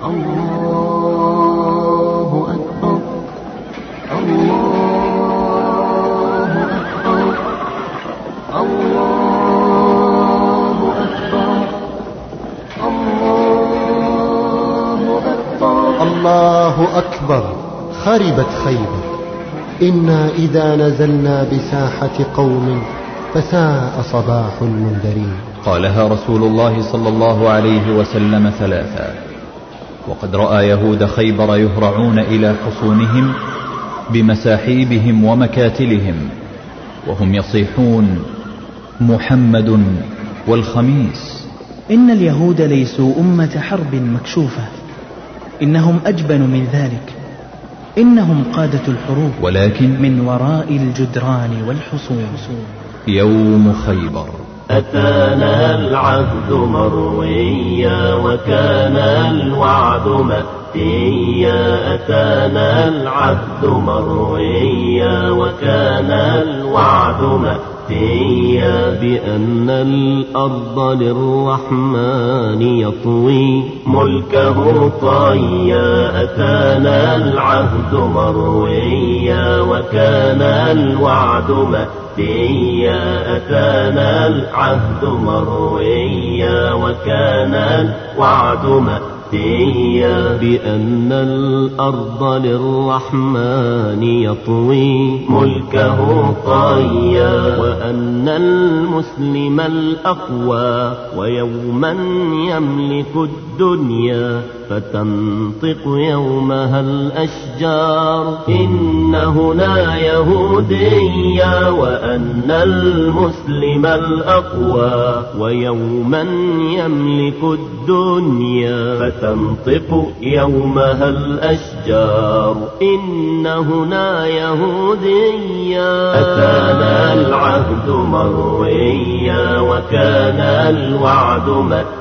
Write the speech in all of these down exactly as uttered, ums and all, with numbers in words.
الله أكبر الله أكبر الله أكبر الله أكبر الله أكبر. خربت خيبر. إنا إذا نزلنا بساحة قوم فساء صباح المنذرين. قالها رسول الله صلى الله عليه وسلم ثلاثا، وقد رأى يهود خيبر يهرعون إلى حصونهم بمساحيبهم ومكاتلهم وهم يصيحون محمد والخميس. إن اليهود ليسوا أمة حرب مكشوفة، إنهم أجبن من ذلك، إنهم قادة الحروب، ولكن من وراء الجدران والحصون. يوم خيبر أتانا العهد مرويا وكان الوعد مأتيا. أتانا العهد مرويا وكان الوعد مأتيا بأن الأرض للرحمن يطوي ملكه طيا. أتانا العهد مرويا وكان الوعد مأتيا. أتانا العهد مرويا وكان الوعد مأتيا بأن الأرض للرحمن يطوي ملكه طيا. وأن المسلم الأقوى ويوما يملك الدنيا فتنطق يومها الأشجار إن هنا يهوديا. وأن المسلم الأقوى ويوما يملك الدنيا فتنطق يومها الأشجار إن هنا يهوديا. أتانا العهد مرويا وكان الوعد مأتيا.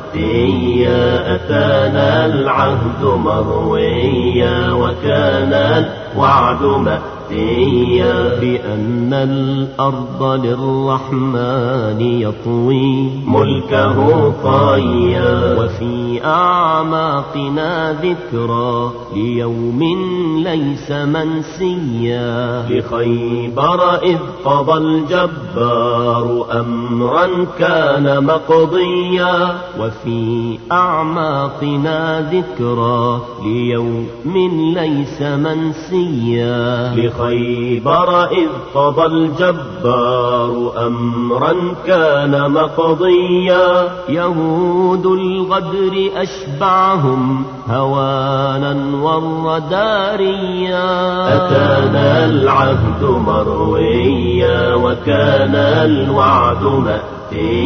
أتانا العهد مرويا وكان الوعد مأتيا بأن الأرض للرحمن يطوي ملكه طيا. وفي أعماقنا ذكرى ليوم ليس منسيا. لخيبر إذ قضى الجبار أمرا كان مقضيا. وفي أعماقنا ذكرى ليوم ليس منسيا. لخيبر إذ قضى الجبار أمرا كان مقضيا. يهود الغدر أشبعهم هوانا والرداريا. أتانا العهد مرويا وكان الوعد مأتيا.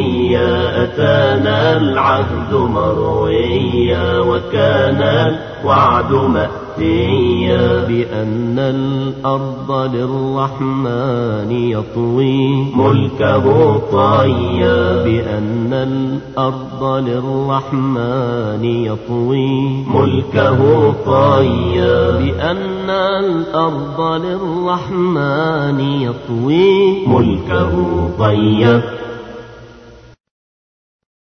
أتانا العهد مرويا وكان الوعد مأتيا بأن الأرض للرحمن يطوي ملكه طيا. بأن الأرض للرحمن يطوي ملكه طيا. بأن الأرض للرحمن يطوي ملكه طيا.